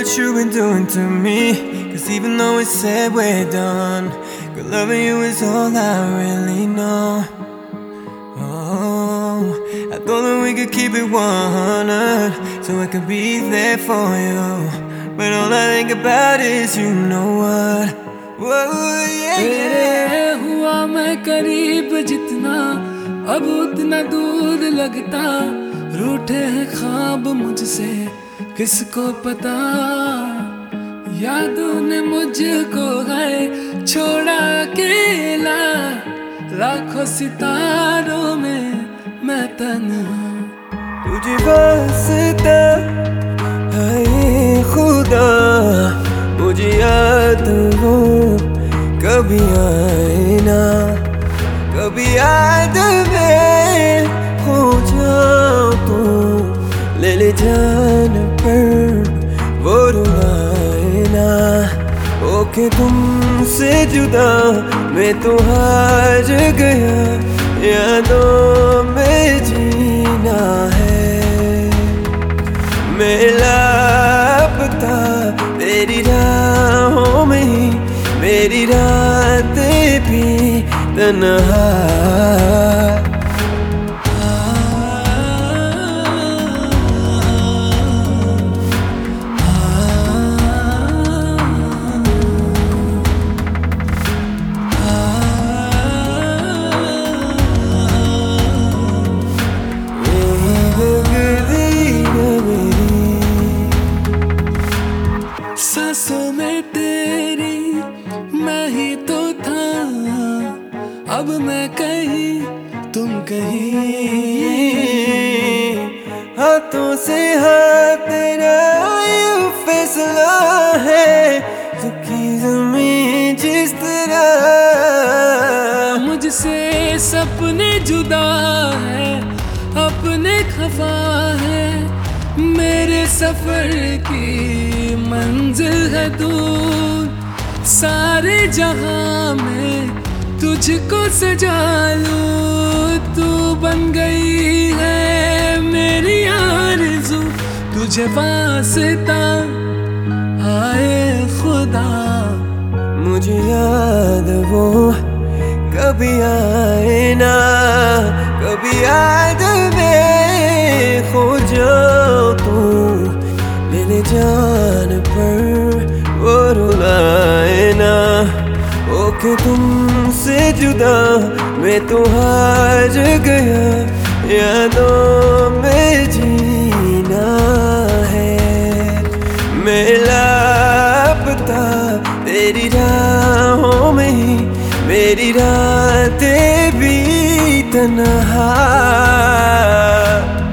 what you've been doing to me. Cause even though it's said we're done, good loving you is all I really know. Oh, I thought that we could keep it 100, so I could be there for you. But all I think about is you know what. Whoa, yeah, तेरे हुआ मैं करीब जितना, अब उतना दूर लगता। रूठे हैं ख्वाब मुझसे, किसको पता। यादों ने मुझको है छोड़ा अकेला, लाखों सितारों में मैं तन्हा। तुझे वास्ता है खुदा, मुझे याद वो कभी आए ना। कभी याद में खो जाऊं तो ले ले जान पर वो रुलाए ना। ओके तुमसे जुदा मैं तो हार गया, यादों में जीना है। मैं लापता तेरी राहों में ही, मेरी रातें भी तन्हा। सांसों में तेरी मैं ही तो था, अब मैं कहीं तुम कहीं। हाथों से हाथ तेरा ये फैसला है, सुखी ज़मीं जिस तरह। मुझसे सपने जुदा है, अपने खफा है। मेरे सफर की मंजिल है दूर, सारे जहां में तुझको सजा लूं। तू बन गई है मेरी आरज़ू, तुझे वास्ता आए खुदा। मुझे याद वो कभी आए ना, कभी याद में खो जाऊं तो ले ले जान पर वो रुलाए ना। ओके तुमसे जुदा मैं तो हार गया, यादों में जीना है। मैं लापता तेरी राहों में ही, मेरी रातें भी तन्हा।